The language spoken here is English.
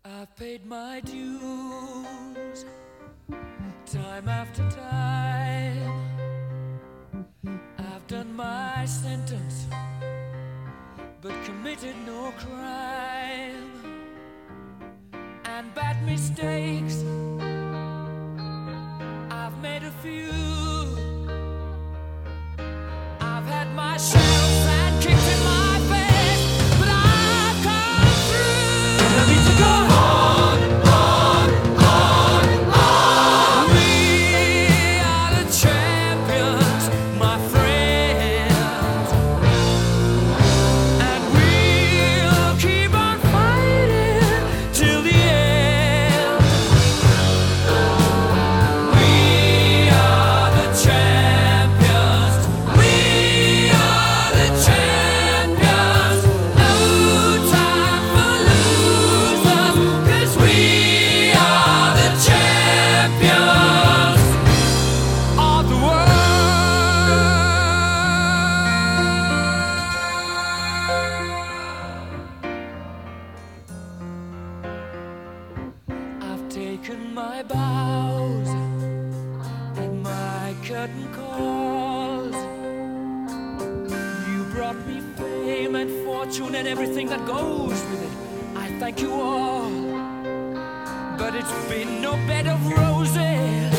I've paid my dues time after time. I've done my sentence but committed no crime. And bad mistakes I've made a few. I've had my share of sand kicked in my face, but I've come through. I need to go on, on, on, on. We are the champions, my friends, and we'll keep on fighting till the end. We are the champions. We are the champions. No time for losers, 'cause we are the champions of the world. I've taken my bows and my curtain calls. You brought me fame and fortune and everything that goes with it. I thank you all, but it's been no bed of roses.